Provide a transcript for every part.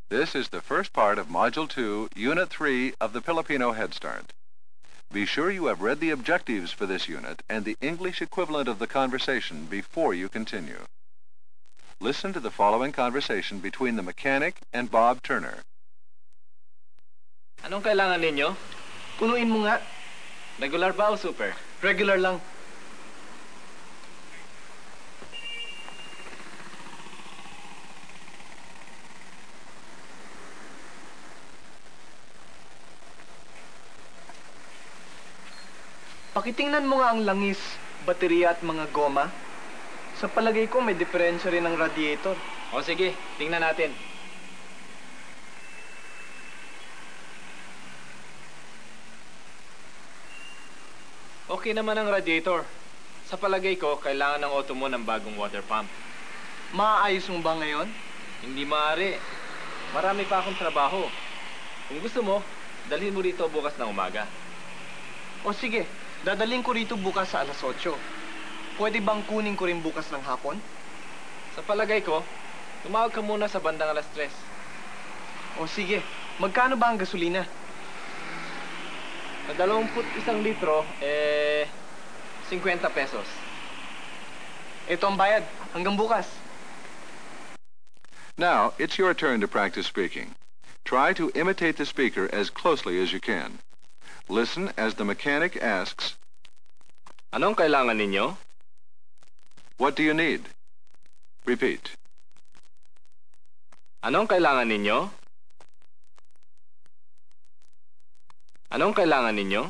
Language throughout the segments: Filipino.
This is the first part of Module 2, Unit 3 of the Filipino Head Start. Be sure you have read the objectives for this unit and the English equivalent of the conversation before you continue. Listen to the following conversation between the mechanic and Bob Turner. Anong kailangan ninyo? Punuin mo nga. Regular ba o super? Regular lang. Pakitingnan mo nga ang langis, baterya at mga goma. Sa palagay ko may diferensya rin ng radiator. O sige, tingnan natin. Okay naman ang radiator. Sa palagay ko, kailangan ng auto mo ng bagong water pump. Maaayos mo ba ngayon? Hindi maaari. Marami pa akong trabaho. Kung gusto mo, dalhin mo rito bukas ng umaga. O sige, dadaling ko rito bukas sa 8:00. Pwede bang kunin ko rin bukas ng hapon? Sa palagay ko, tumawag ka muna sa bandang 3:00. O sige, magkano ba ang gasolina? Sa 21 litro, 50 pesos. Ito ang bayad. Hanggang bukas. Now, it's your turn to practice speaking. Try to imitate the speaker as closely as you can. Listen as the mechanic asks, Anong kailangan ninyo? "What do you need?" Repeat. Anong kailangan ninyo? Anong kailangan ninyo?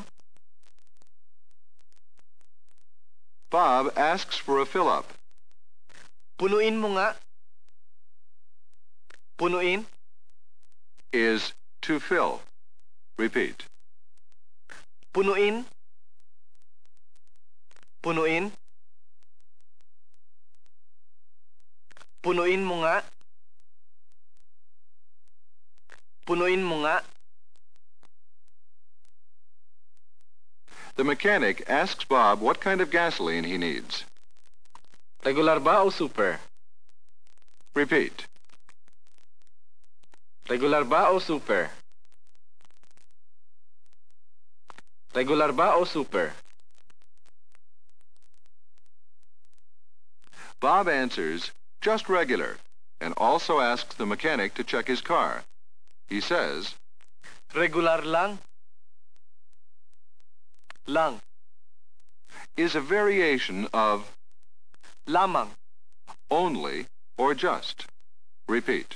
Bob asks for a fill-up. Punuin mo nga. Punuin. Is to fill. Repeat. Punuin. Punuin. Punuin mo nga. Punuin mo nga. The mechanic asks Bob what kind of gasoline he needs. Regular ba o super? Repeat. Regular ba o super? Regular ba o super? Bob answers, "Just regular," and also asks the mechanic to check his car. He says, Regular lang. Lang. is a variation of Lamang. only or just. Repeat.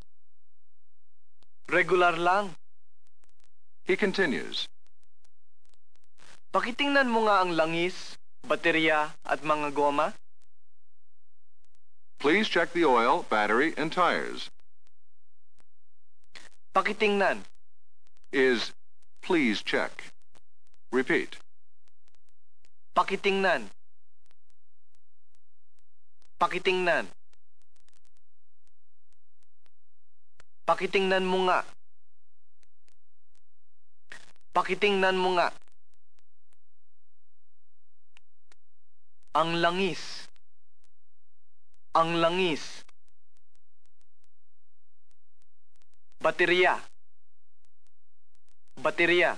Regular lang. He continues, Pakitingnan mo nga ang langis, baterya at mga goma. "Please check the oil, battery, and tires." Pakitingnan. Is please check. Repeat. Pakitingnan. Pakitingnan. Pakitingnan mo nga. Pakitingnan mo nga. Ang langis. Ang langis. Baterya. Baterya.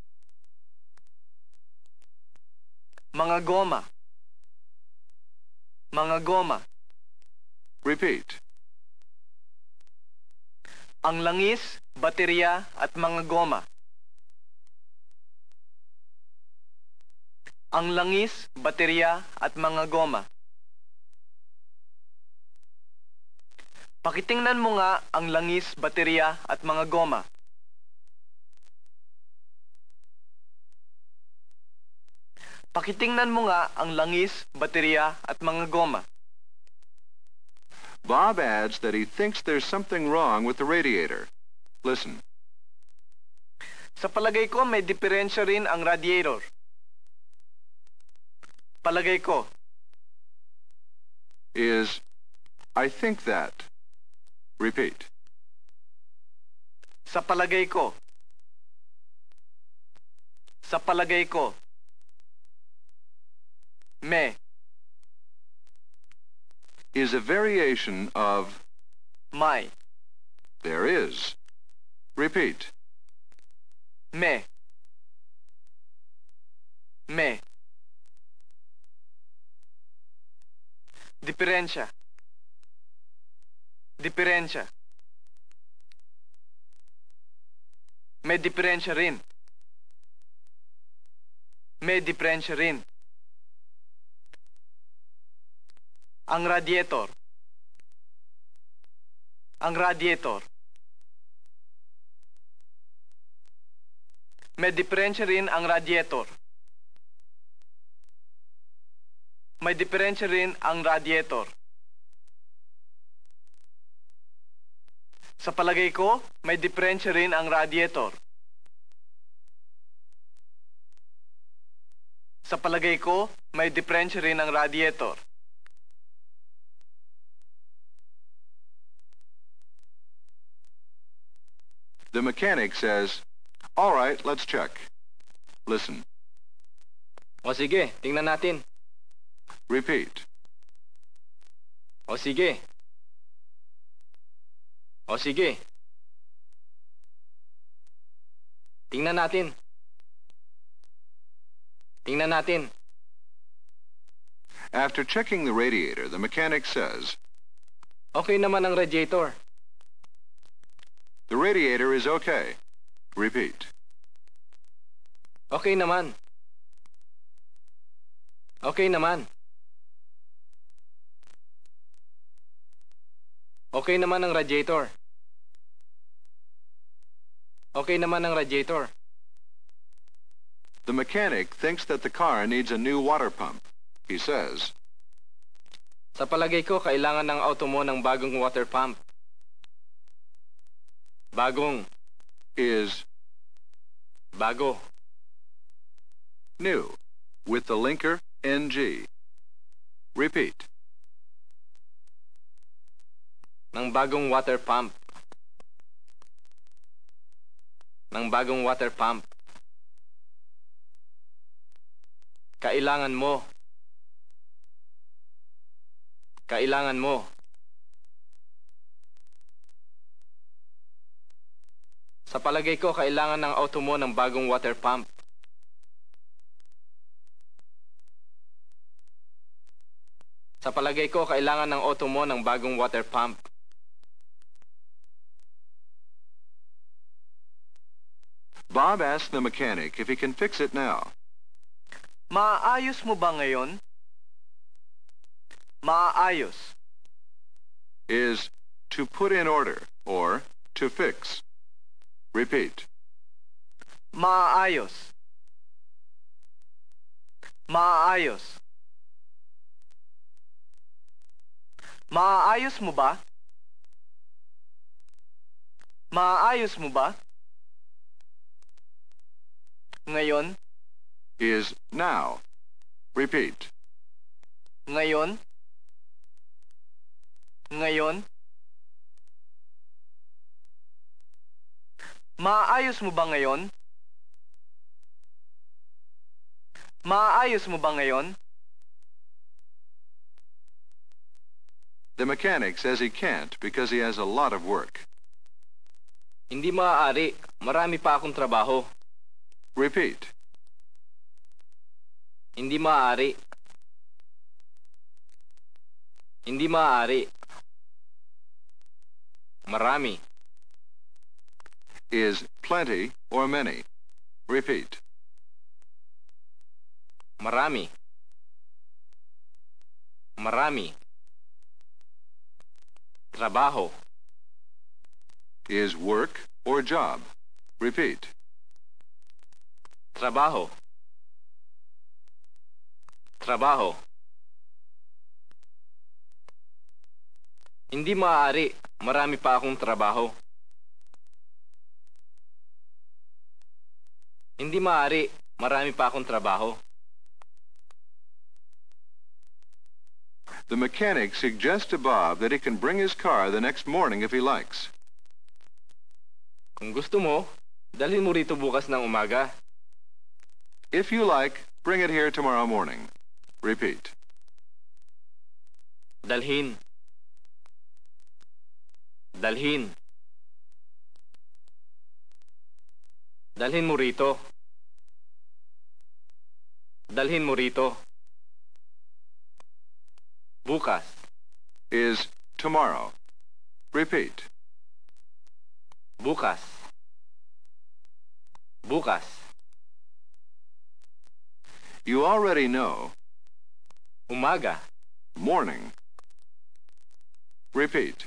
Mga goma. Mga goma. Repeat. Ang langis, baterya at mga goma. Ang langis, baterya at mga goma. Pakitingnan mo nga ang langis, baterya at mga goma. Pakitingnan mo nga ang langis, baterya at mga goma. Bob adds that he thinks there's something wrong with the radiator. Listen. Sa palagay ko, may diferensya rin ang radiator. Palagay ko. Is I think that. Repeat. Sa palagay ko. Sa palagay ko. Me. Is a variation of May. There is. Repeat. Me. Me. Diferensya. Diferensya. May diferensya rin. May diferensya rin. Ang radiator. Ang radiator. May diferensya rin ang radiator. May diferensya rin ang radiator. Sa palagay ko, may diferensya rin ang radiator. Sa palagay ko, may diferensya rin ang radiator. The mechanic says, "All right, let's check." Listen. O sige, tingnan natin. Repeat. O sige. O sige. Tingnan natin. Tingnan natin. After checking the radiator, the mechanic says, Okay naman ang radiator. "The radiator is okay." Repeat. Okay naman. Okay naman. Okay naman ang radiator. Okay naman ang radiator. The mechanic thinks that the car needs a new water pump. He says, Sa palagay ko, kailangan ng auto mo ng bagong water pump. Bagong. is Bago. new, with the linker NG. Repeat. Ng bagong water pump. Ng bagong water pump. Kailangan mo. Kailangan mo. Sa palagay ko, kailangan ng auto mo ng bagong water pump. Sa palagay ko, kailangan ng auto mo ng bagong water pump. Bob asks the mechanic if he can fix it now. Maaayos mo ba ngayon? Maaayos. Is to put in order or to fix. Repeat. Maaayos. Maaayos. Maaayos mo ba? Maaayos mo ba? Ngayon? Is now. Repeat. Ngayon? Ngayon? Maaayos mo ba ngayon? Maaayos mo ba ngayon? The mechanic says he can't because he has a lot of work. Hindi maaari. Marami pa akong trabaho. Repeat. Hindi maaari. Hindi maaari. Marami. Is plenty or many. Repeat. Marami. Marami. Trabaho. Is work or job. Repeat. Trabaho. Trabaho. Hindi maaari. Marami pa akong trabaho. Hindi maaari. Marami pa akong trabaho. The mechanic suggests to Bob that he can bring his car the next morning if he likes. Kung gusto mo, dalhin mo rito bukas ng umaga. If you like, bring it here tomorrow morning. Repeat. Dalhin. Dalhin. Dalhin mo rito. Dalhin mo rito. Bukas. is tomorrow. Repeat. Bukas. Bukas. You already know Umaga. morning. Repeat.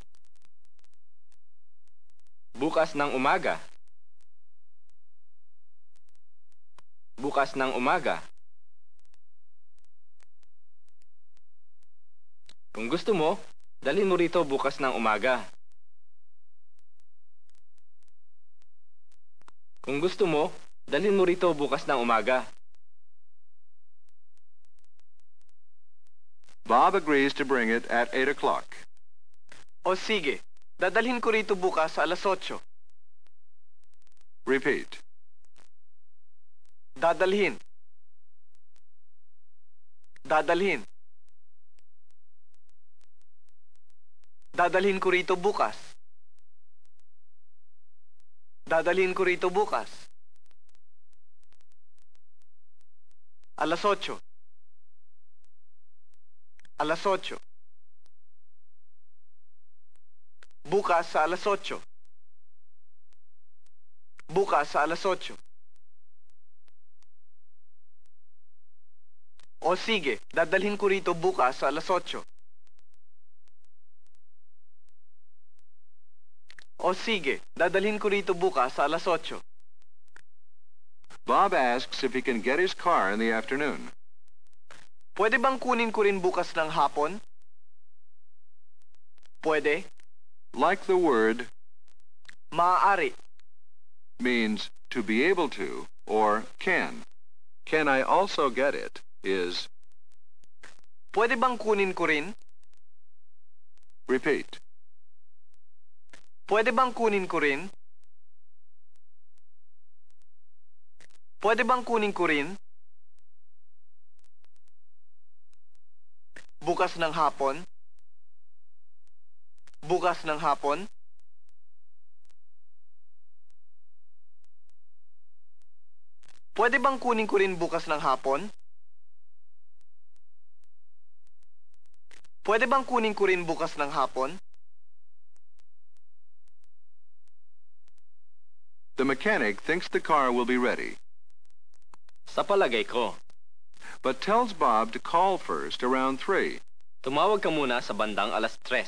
Bukas ng umaga. Bukas ng umaga. Kung gusto mo, dalhin mo rito bukas ng umaga. Kung gusto mo, dalhin mo rito bukas ng umaga. Bob agrees to bring it at 8 o'clock. O sige, dadalhin ko rito bukas sa alas 8. Repeat. Dadalhin. Dadalhin. Dadalhin ko rito bukas. Dadalhin ko rito bukas. Alas 8. Alas 8. Bukas sa alas 8. Bukas sa alas 8. O sige, dadalhin ko rito bukas sa alas 8. O sige, dadalhin ko rito bukas sa alas 8. Bob asks if he can get his car in the afternoon. Pwede bang kunin ko rin bukas ng hapon? Pwede. Like the word Maaari. means to be able to or can. Can I also get it is Pwede bang kunin ko rin? repeat. Pwede bang kunin ko rin? Pwede bang kunin ko rin? Bukas ng hapon? Bukas ng hapon? Pwede bang kunin ko rin bukas ng hapon? Pwede bang kunin ko rin bukas ng hapon? The mechanic thinks the car will be ready, Sa palagay ko, but tells Bob to call first around 3. tumawag ka muna sa bandang alas 3.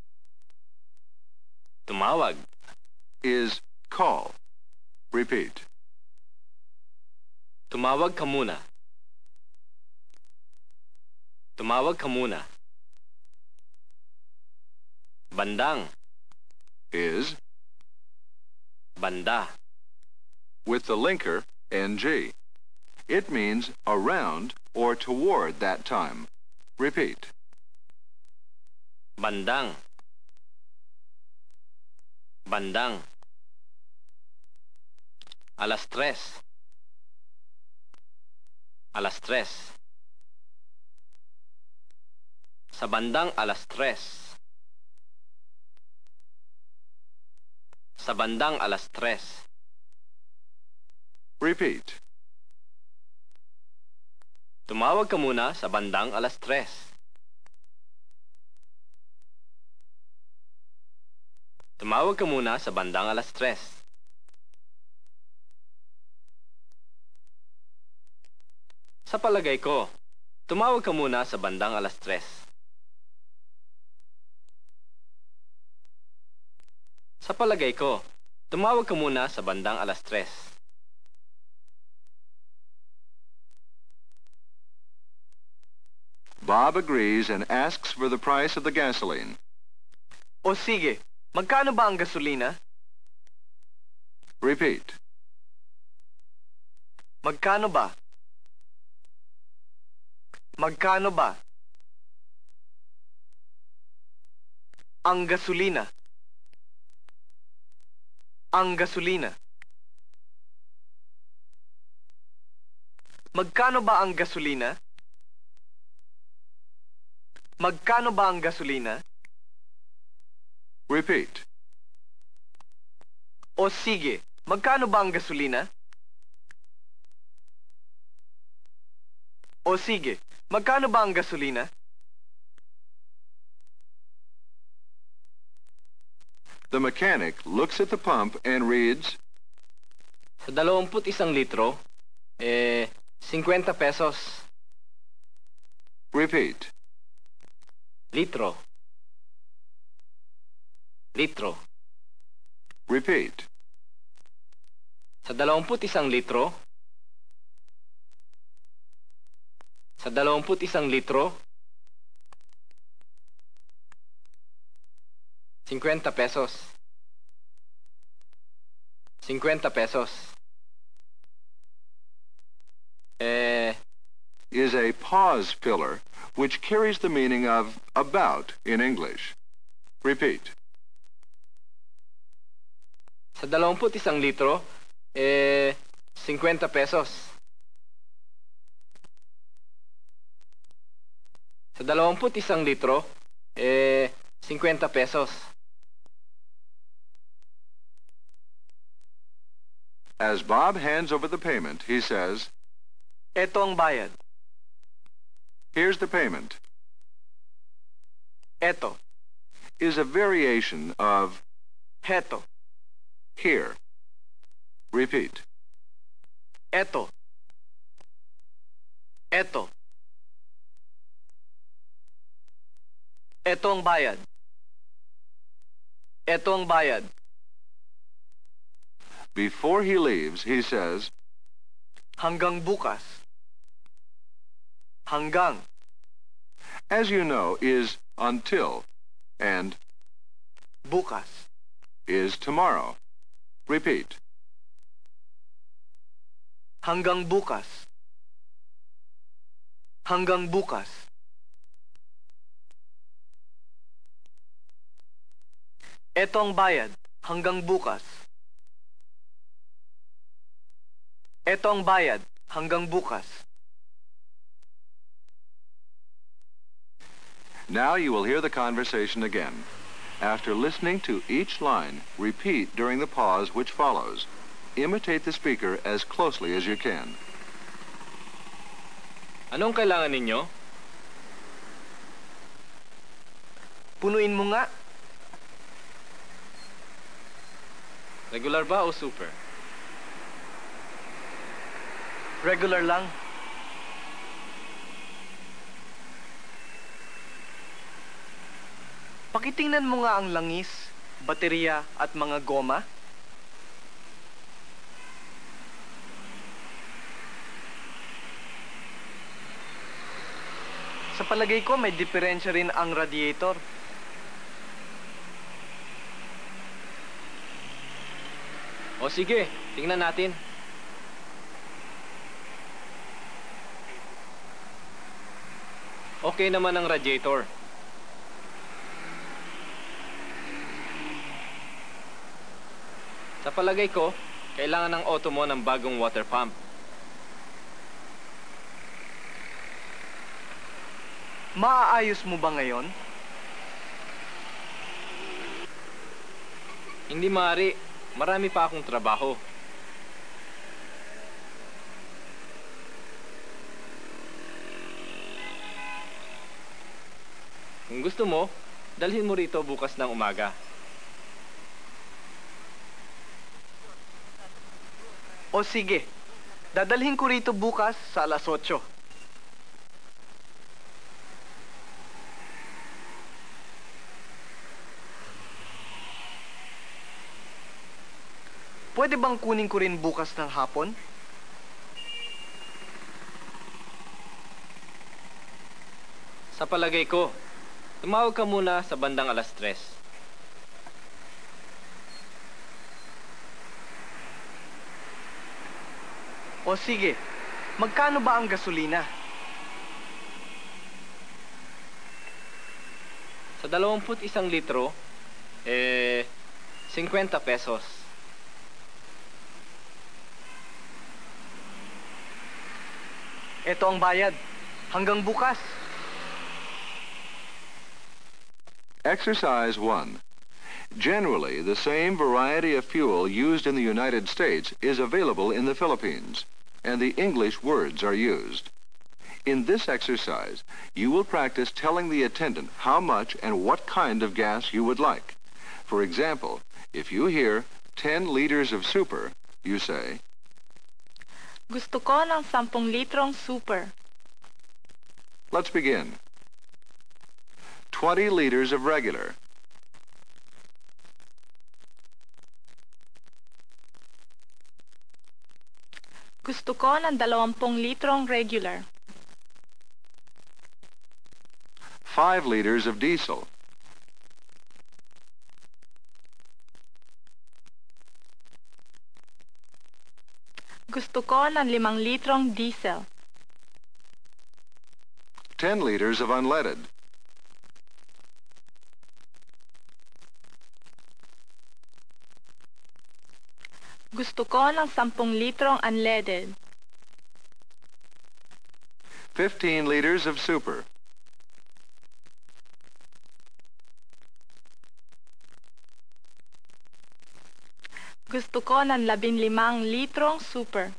Tumawag. Is call. Repeat. Tumawag ka muna. Tumawag ka muna. Bandang. Is Banda. with the linker NG. It means around or toward that time. Repeat. Bandang. Bandang. Alas 3. Alas 3. Sa bandang alas 3. Sa bandang alas 3. Repeat. Tumawag ka muna sa bandang alas 3. Tumawag ka muna sa bandang alas 3. Sa palagay ko, tumawag ka muna sa bandang alas 3. Sa palagay ko, tumawag ka muna sa bandang alas 3. Bob agrees and asks for the price of the gasoline. O sige, magkano ba ang gasolina? Repeat. Magkano ba? Magkano ba? Ang gasolina. Ang gasolina. Magkano ba ang gasolina? Magkano ba ang gasolina? Repeat. O sige, magkano ba ang gasolina? O sige, magkano ba ang gasolina? The mechanic looks at the pump and reads, Sa 21 litro, 50 pesos. repeat, Litro. Litro. repeat, Sa 21 litro, sa 21 litro, 50 pesos. 50 pesos. is a pause filler which carries the meaning of about in English. Repeat, Sa 21 litro, 50 pesos. Sa 21 litro, 50 pesos. As Bob hands over the payment, he says, Eto ang bayad. here's the payment, Eto. is a variation of Heto. here. Repeat, Eto. Eto. Eto ang bayad. Eto ang bayad. before he leaves, he says, Hanggang bukas. Hanggang. as you know, is until, and Bukas. is tomorrow. Repeat, Hanggang bukas. Hanggang bukas. Eto ang bayad. Hanggang bukas. Eto ang bayad. Hanggang bukas. Now you will hear the conversation again. After listening to each line, repeat during the pause which follows. Imitate the speaker as closely as you can. Anong kailangan ninyo? Punuin mo nga. Regular ba o super? Regular lang. Pakitingnan mo nga ang langis, baterya at mga goma. Sa palagay ko, may diferensya rin ang radiator. O sige, tingnan natin. Okay naman ang radiator. Sa palagay ko, kailangan ng auto mo ng bagong water pump. Maaayos mo ba ngayon? Hindi maaari. Marami pa akong trabaho. Kung gusto mo, dalhin mo rito bukas ng umaga. O sige, dadalhin ko rito bukas sa alas 8. Pwede bang kunin ko rin bukas ng hapon? Sa palagay ko, tumawag ka muna sa bandang alas 3. O sige, magkano ba ang gasolina? Sa 21 litro, 50 pesos. Ito ang bayad. Hanggang bukas. Exercise 1. Generally, the same variety of fuel used in the United States is available in the Philippines, and the English words are used. In this exercise, you will practice telling the attendant how much and what kind of gas you would like. For example, if you hear 10 liters of super, you say, Gusto ko ng 10 litrong super. let's begin. 20 liters of regular. Gusto ko ng 20 litrong regular. 5 liters of diesel. Gusto ko ng 5 litrong diesel. 10 liters of unleaded. Gusto ko ng 10 litrong unleaded. 15 liters of super. Gusto ko ng 15 litrong super.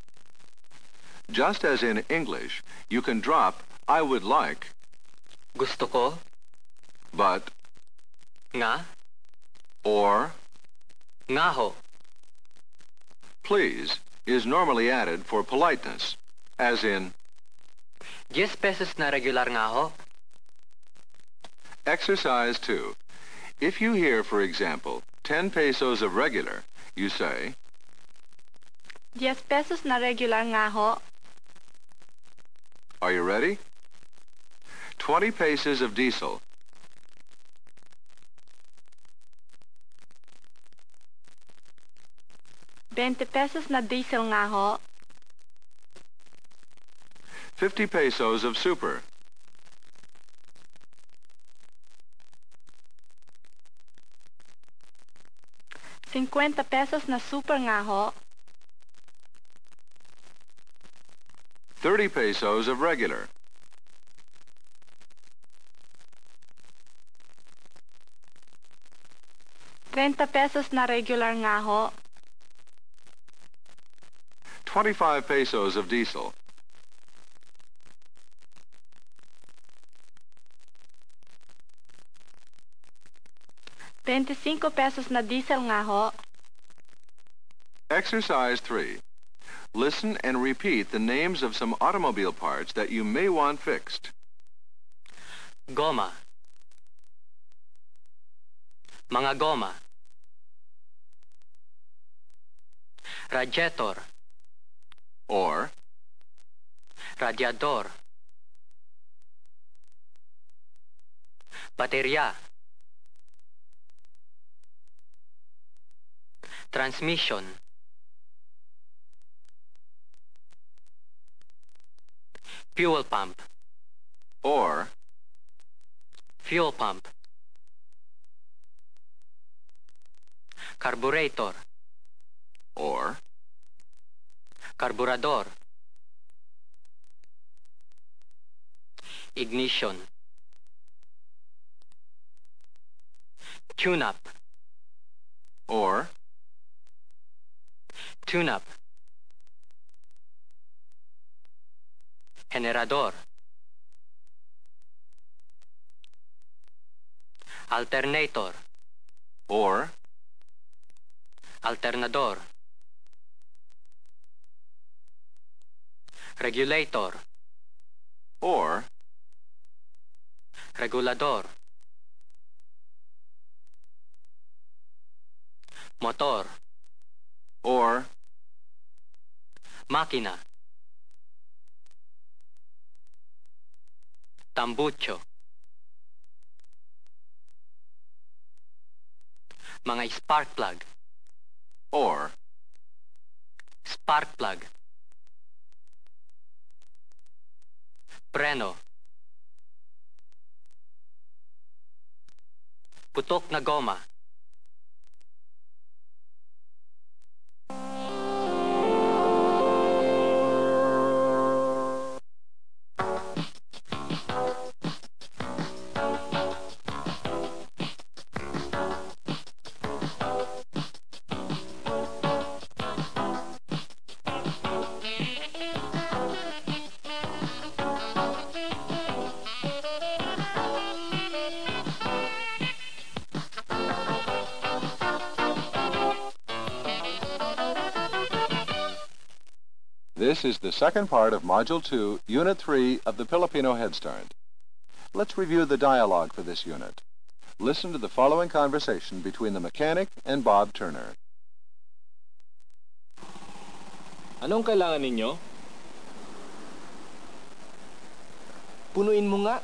Just as in English, you can drop I would like, Gusto ko, but, nga, or, nga ho. please is normally added for politeness, as in 10 pesos na regular nga ho. Exercise 2. If you hear, for example, 10 pesos of regular, you say, 10 pesos na regular nga ho. are you ready? 20 pesos of diesel. 20 pesos na diesel nga ho. 50 pesos of super. 50 pesos na super nga ho. 30 pesos of regular. 30 pesos na regular nga ho. 25 pesos of diesel. 25 pesos na diesel nga ho. Exercise 3. Listen and repeat the names of some automobile parts that you may want fixed. Goma. Mga goma. Radiator. Or, Radiador. Baterya. Transmission. Fuel pump. or, Fuel pump. Carburetor. or, Carburador. Ignition. Tune-up. or, Tune-up. Generador. Alternator. or, Alternador. Regulator. or, Regulador. Motor. or, Máquina. Tambucho. Mga spark plug. or, Spark plug. Preno. Putok na goma. This is the second part of Module 2, Unit 3 of the Filipino Head Start. Let's review the dialogue for this unit. Listen to the following conversation between the mechanic and Bob Turner. Anong kailangan ninyo? Punuin mo nga.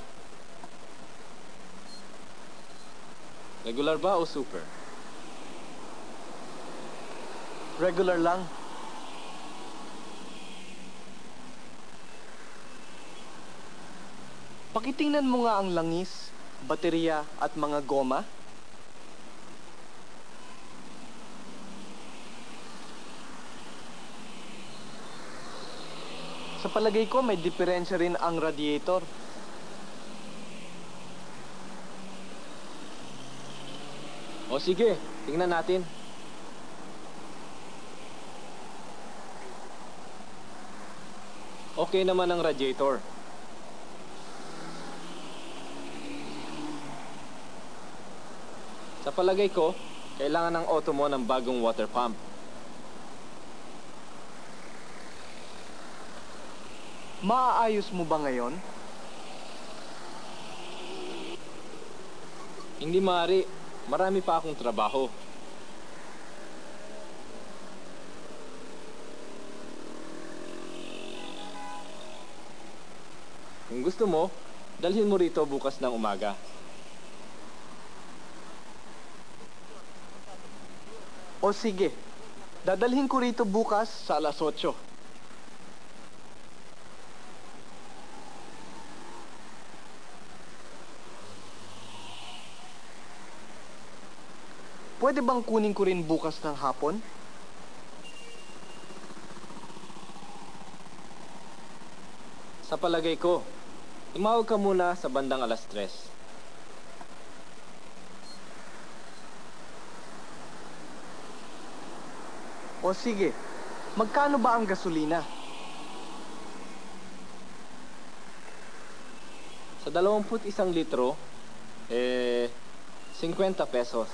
Regular ba o super? Regular lang. Pakitingnan mo nga ang langis, baterya at mga goma. Sa palagay ko, may diferensya rin ang radiator. O sige, tingnan natin. Okay naman ang radiator. Sa palagay ko, kailangan ng auto mo ng bagong water pump. Maaayos mo ba ngayon? Hindi maaari. Marami pa akong trabaho. Kung gusto mo, dalhin mo rito bukas ng umaga. O sige, dadalhin ko rito bukas sa alas 8. Pwede bang kunin ko rin bukas ng hapon? Sa palagay ko, tumawag ka muna sa bandang alas 3. O sige, magkano ba ang gasolina? Sa 21 litro, 50 pesos.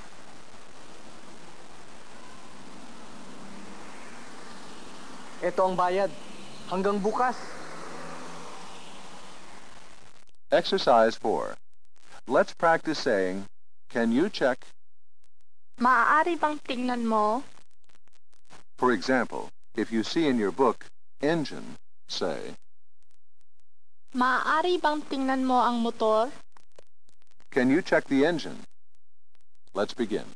Ito ang bayad. Hanggang bukas. Exercise 4. Let's practice saying, "Can you check?" Maaari bang tingnan mo? For example, if you see in your book, engine, say, Maaari bang tingnan mo ang motor? "Can you check the engine?" Let's begin.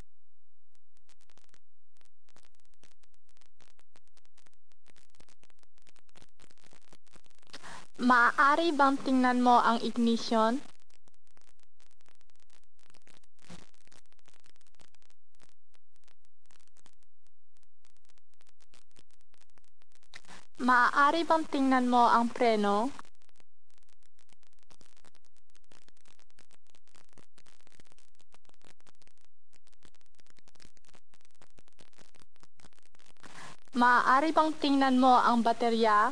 Maaari bang tingnan mo ang ignition? Maaari bang tingnan mo ang preno? Maaari bang tingnan mo ang baterya?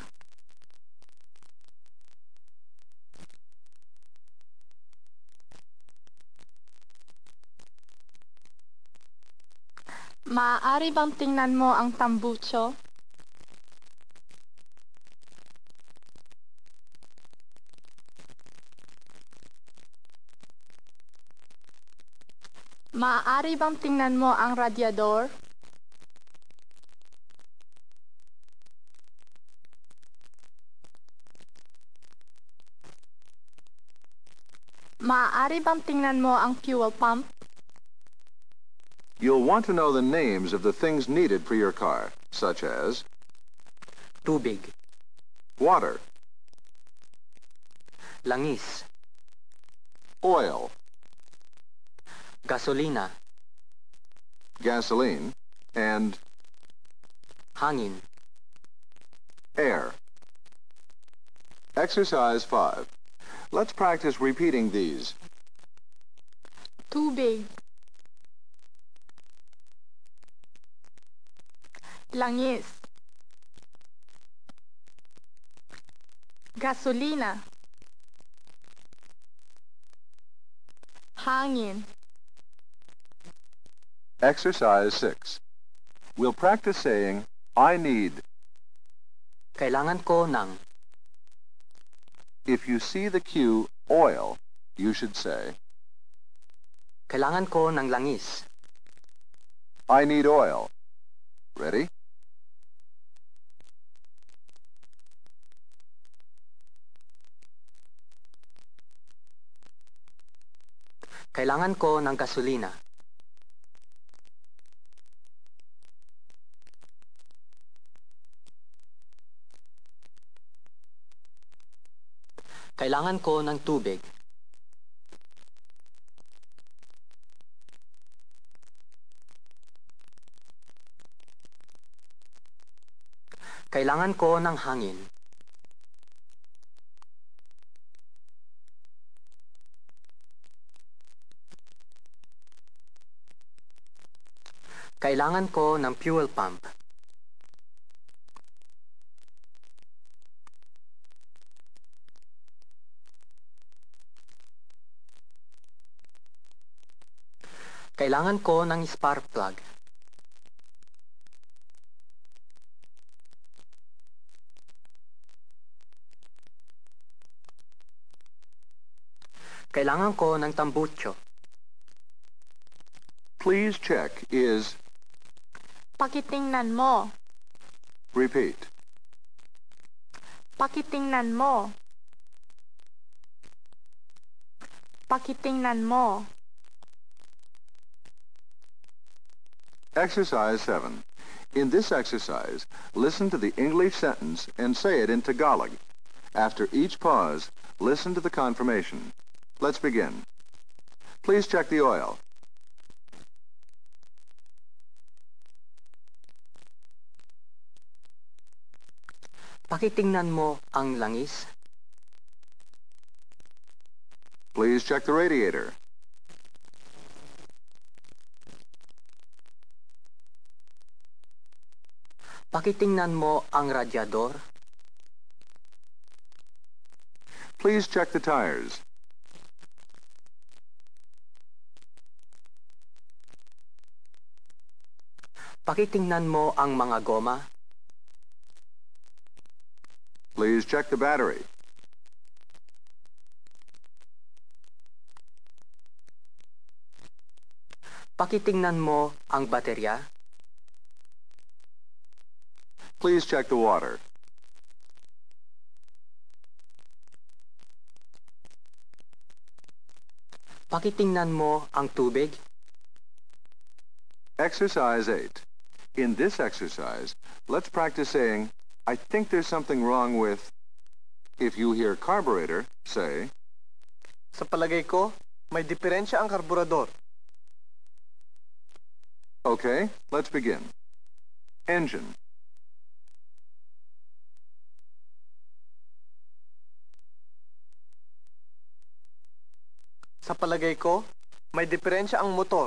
Maaari bang tingnan mo ang tambucho? Maaari bang tingnan mo ang radyador? Maaari bang tingnan mo ang fuel pump? You'll want to know the names of the things needed for your car, such as Tubig, water, langis, oil, gasolina, gasoline, and hangin, air. Exercise 5. Let's practice repeating these. Tubig. Langis. Gasolina. Hangin. Exercise 6. We'll practice saying, "I need." Kailangan ko ng. If you see the cue oil, you should say, Kailangan ko ng langis. I need oil. Ready? Kailangan ko ng gasolina. Kailangan ko ng tubig. Kailangan ko ng hangin. Kailangan ko ng fuel pump. Kailangan ko ng spark plug. Kailangan ko ng tambucho. Please check is, Pakitingnan mo. repeat. Pakitingnan mo. Pakitingnan mo. Exercise 7. In this exercise, listen to the English sentence and say it in Tagalog. After each pause, listen to the confirmation. Let's begin. Please check the oil. Pakitingnan mo ang langis. Please check the radiator. Pakitingnan mo ang radyador. Please check the tires. Pakitingnan mo ang mga goma. Please check the battery. Pakitingnan mo ang baterya. Please check the water. Pakitingnan mo ang tubig. Exercise 8. In this exercise, let's practice saying, I think there's something wrong with... If you hear carburetor, say, Sa palagay ko, may diferensya ang karburador. okay, let's begin. Engine. Sa palagay ko, may diferensya ang motor.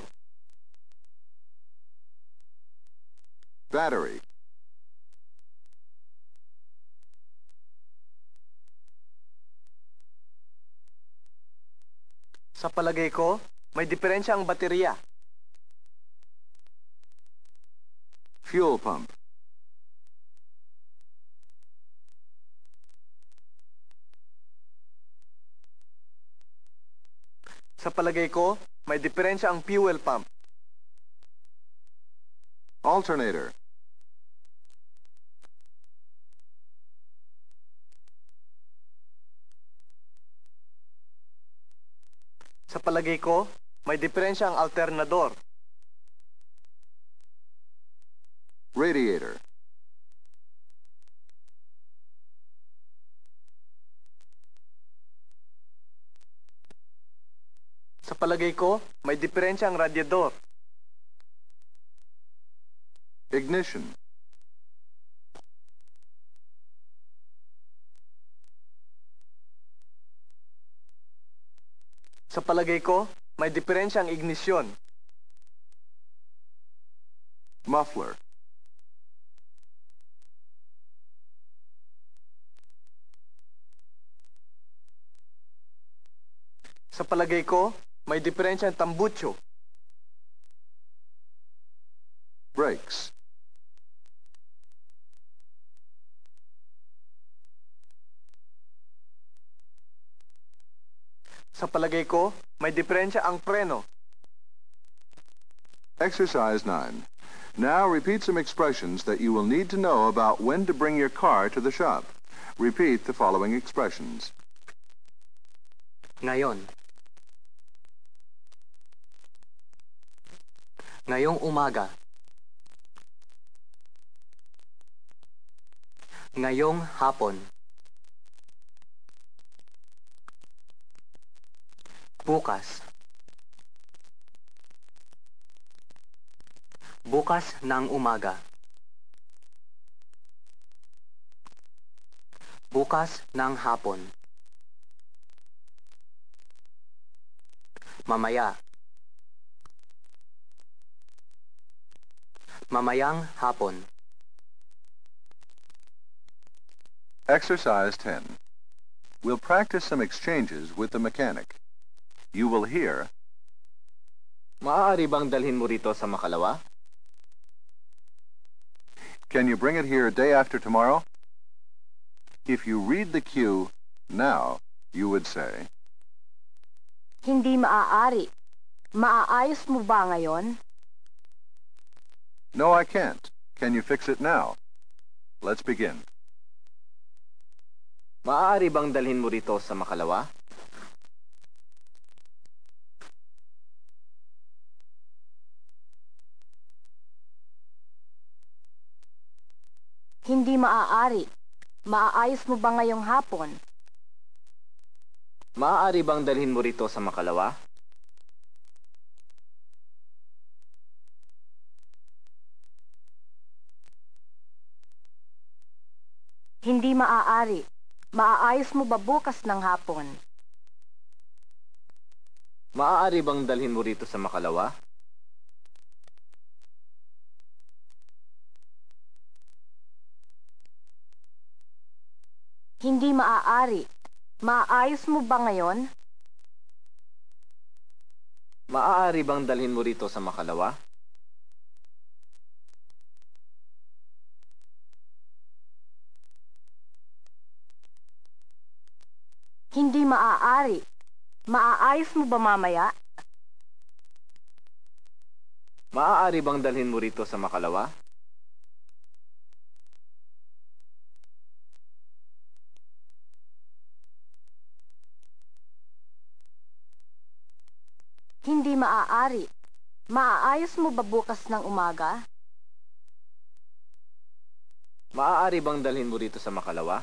Battery. Sa palagay ko, may diferensya ang baterya. Fuel pump. Sa palagay ko, may diferensya ang fuel pump. Alternator. Sa palagay ko, may diferensya ang alternador. Radiator. Sa palagay ko, may diferensya ang radyador. Ignition. Sa palagay ko, may diferensya ang ignisyon. Muffler. Sa palagay ko, may diferensya ang tambucho. Brakes. Sa palagay ko, may diferensya ang preno. Exercise 9. Now repeat some expressions that you will need to know about when to bring your car to the shop. Repeat the following expressions. Ngayon. Ngayong umaga. Ngayong hapon. Bukas. Bukas ng umaga. Bukas ng hapon. Mamaya. Mamayang hapon. Exercise 10. We'll practice some exchanges with the mechanic. You will hear, Maaari bang dalhin mo rito sa Makalawa? "Can you bring it here day after tomorrow?" If you read the cue now, you would say, Hindi maaari. Maaayos mo ba ngayon? "No, I can't. Can you fix it now?" Let's begin. Maaari bang dalhin mo rito sa Makalawa? Hindi maaari. Maaayos mo ba ngayong hapon? Maaari bang dalhin mo rito sa Makalawa? Hindi maaari. Maaayos mo ba bukas ng hapon? Maaari bang dalhin mo rito sa Makalawa? Hindi maaari. Maaayos mo ba ngayon? Maaari bang dalhin mo rito sa Makalawa? Hindi maaari. Maaayos mo ba mamaya? Maaari bang dalhin mo rito sa Makalawa? Hindi maaari. Maaayos mo ba bukas ng umaga? Maaari bang dalhin mo rito sa Makalawa?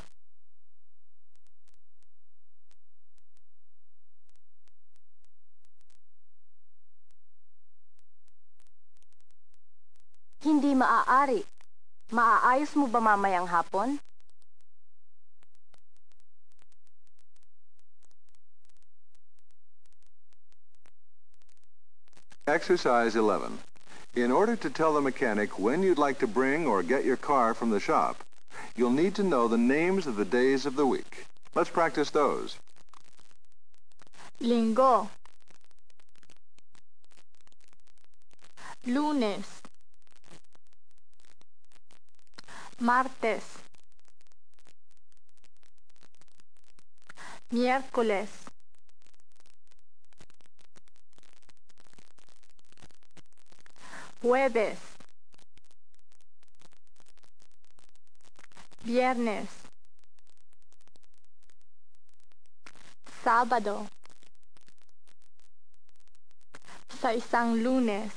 Hindi maaari. Maaayos mo ba mamayang hapon? Exercise 11. In order to tell the mechanic when you'd like to bring or get your car from the shop, you'll need to know the names of the days of the week. Let's practice those. Linggo. Lunes. Martes. Miércoles. Jueves. Viernes. Sábado. Sa isang Lunes.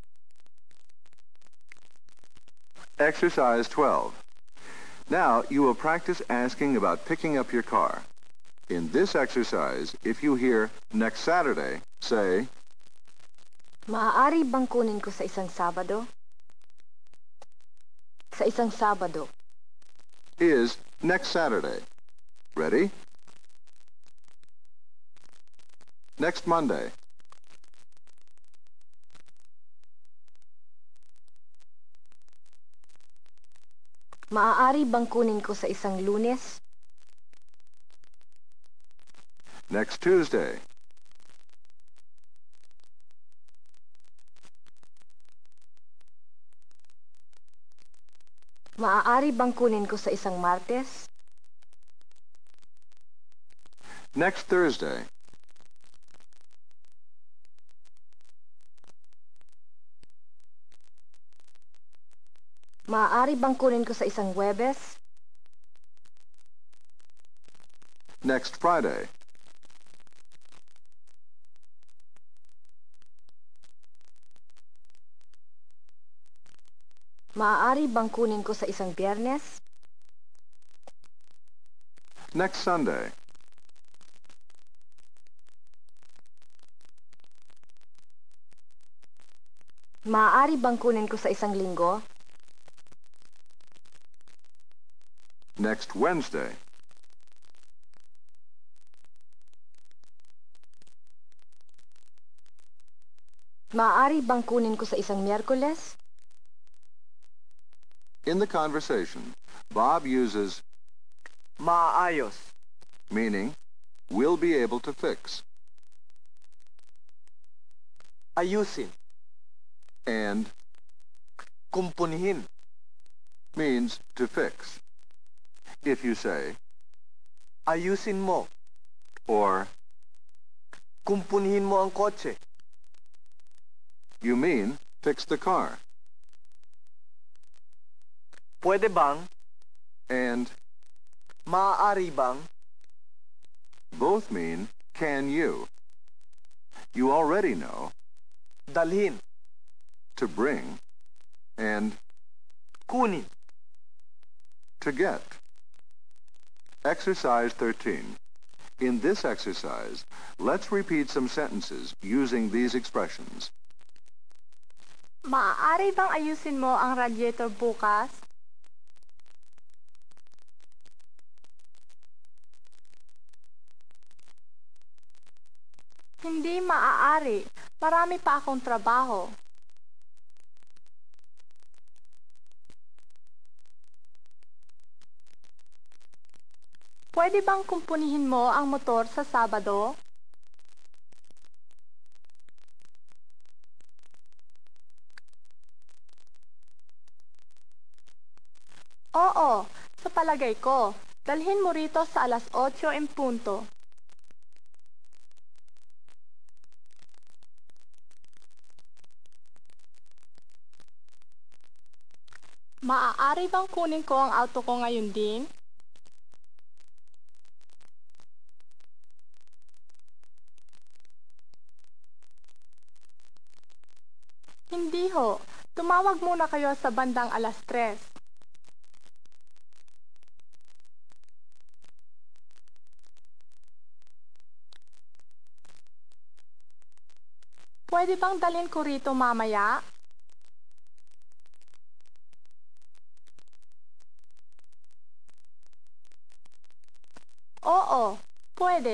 Exercise 12. Now, you will practice asking about picking up your car. In this exercise, if you hear next Saturday, say, Maaari bang kunin ko sa isang Sabado? Sa isang Sabado. is next Saturday. Ready? Next Monday. Maaari bang kunin ko sa isang Lunes? Next Tuesday. Maaari bang kunin ko sa isang Martes? Next Thursday. Maaari bang kunin ko sa isang Huwebes? Next Friday. Maaari bang kunin ko sa isang Biyernes? Next Sunday. Maaari bang kunin ko sa isang Linggo? Next Wednesday. Maaari bang kunin ko sa isang Miyerkules? In the conversation, Bob uses Maaayos. meaning will be able to fix Ayusin. and Kumpunihin. means to fix. If you say Ayusin mo. or Kumpunihin mo ang kotse. you mean fix the car Pwede bang? and Maaari bang? both mean can you. You already know Dalhin. to bring and Kunin. to get. Exercise 13. In this exercise, let's repeat some sentences using these expressions. Maaari bang ayusin mo ang radiator bukas? Hindi maaari. Marami pa akong trabaho. Pwede bang kumpunihin mo ang motor sa Sabado? Oo, sa palagay ko. Dalhin mo rito sa alas 8 en punto. Maaari bang kunin ko ang auto ko ngayon din? Hindi ho. Tumawag muna kayo sa bandang alas 3. Pwede bang dalhin ko rito mamaya? Oo, pwede.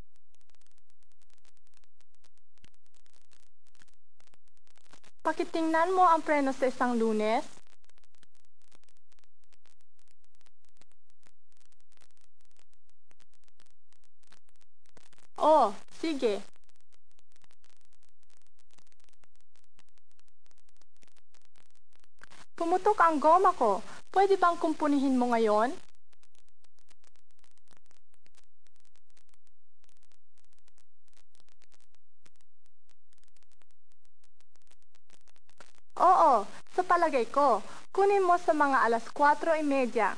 Pakitingnan mo ang preno sa isang Lunes. Oh, sige. Pumutok ang goma ko. Pwede bang kumpunihin mo ngayon? Oo, sa palagay ko. Kunin mo sa mga alas 4:30.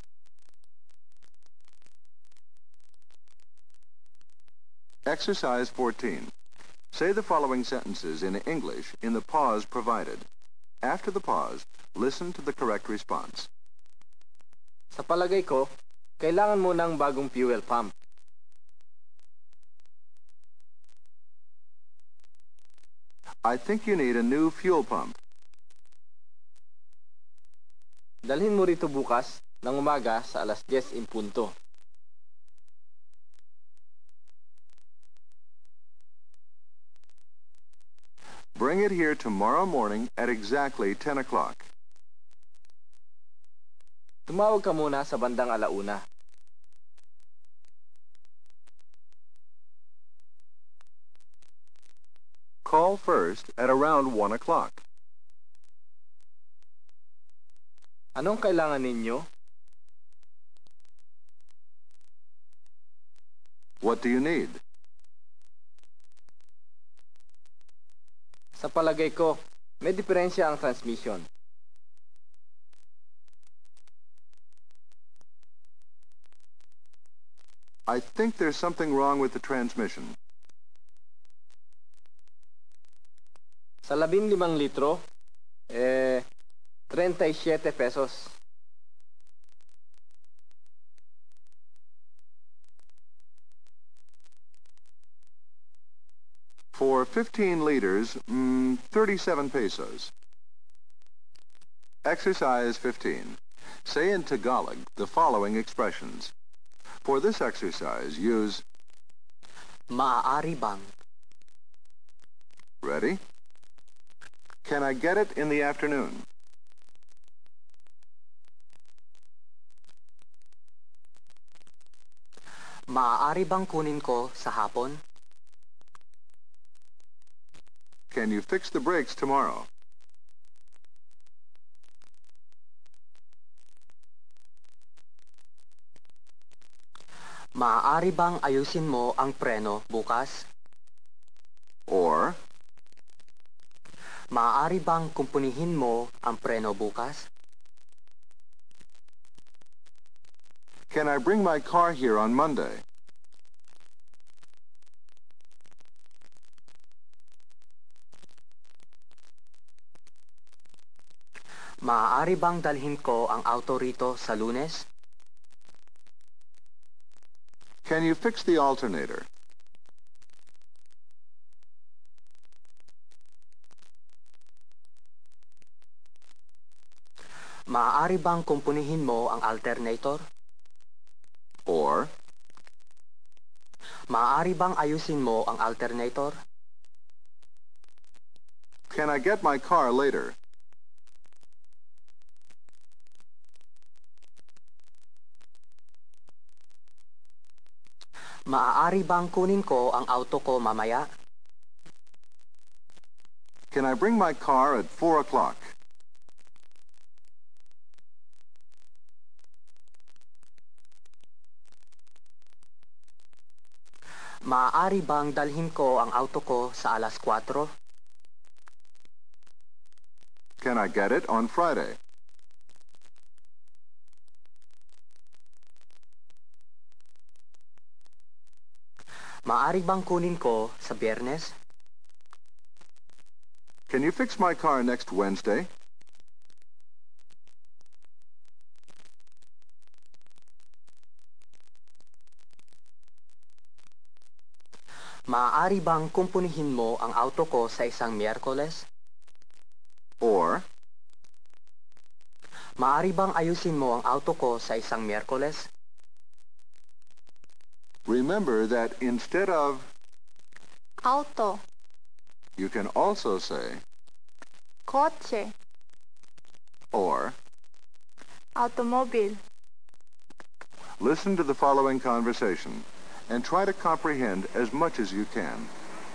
Exercise 14. Say the following sentences in English in the pause provided. After the pause, listen to the correct response. Sa palagay ko, kailangan mo ng bagong fuel pump. I think you need a new fuel pump. Dalhin mo rito bukas ng umaga sa alas 10 en punto. Bring it here tomorrow morning at exactly 10 o'clock. Tumawag ka muna sa bandang alauna. Call first at around 1 o'clock. Anong kailangan ninyo? What do you need? Sa palagay ko, may diferensya ang transmission. I think there's something wrong with the transmission. Sa 15 litro, 37 pesos. For 15 liters, 37 pesos. Exercise 15. Say in Tagalog the following expressions. For this exercise, use Maaari bang? ready? Can I get it in the afternoon? Maaari bang kunin ko sa hapon? Can you fix the brakes tomorrow? Maaari bang ayusin mo ang preno bukas? Or, Maaari bang kumpunihin mo ang preno bukas? can I bring my car here on Monday? Maaari bang dalhin ko ang auto rito sa Lunes? Can you fix the alternator? Maaari bang kumpunihin mo ang alternator? Or, Maaari bang ayusin mo ang alternator? can I get my car later? Maaari bang kunin ko ang auto ko mamaya? Can I bring my car at 4 o'clock? Maaari bang dalhin ko ang auto ko sa alas 4? Can I get it on Friday? Maaari bang kunin ko sa Biyernes? Can you fix my car next Wednesday? Maaari bang kumpunihin mo ang auto ko sa isang Miyerkules? Or, Maaari bang ayusin mo ang auto ko sa isang Miyerkules? remember that instead of, Auto, you can also say, kotse, or. automobile. Listen to the following conversation and try to comprehend as much as you can.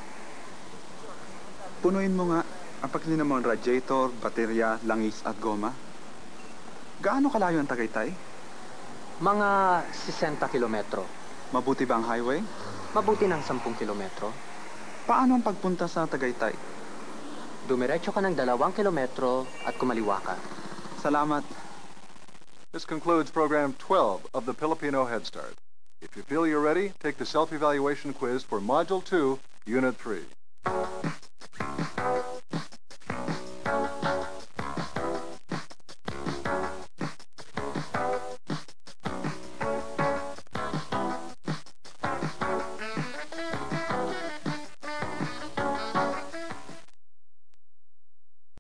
Punuin mo nga ang paglina mo ang radiator, baterya, langis at goma. Gaano kalayo ang Tagaytay? Mga 60 kilometro. Mabuti ba ang highway? Mabuti ng 10 kilometro. Paano ang pagpunta sa Tagaytay? Dumiretso ka ng 2 kilometro at kumaliwa ka. Salamat. This concludes program 12 of the Filipino Head Start. If you feel you're ready, take the self-evaluation quiz for Module 2, Unit 3.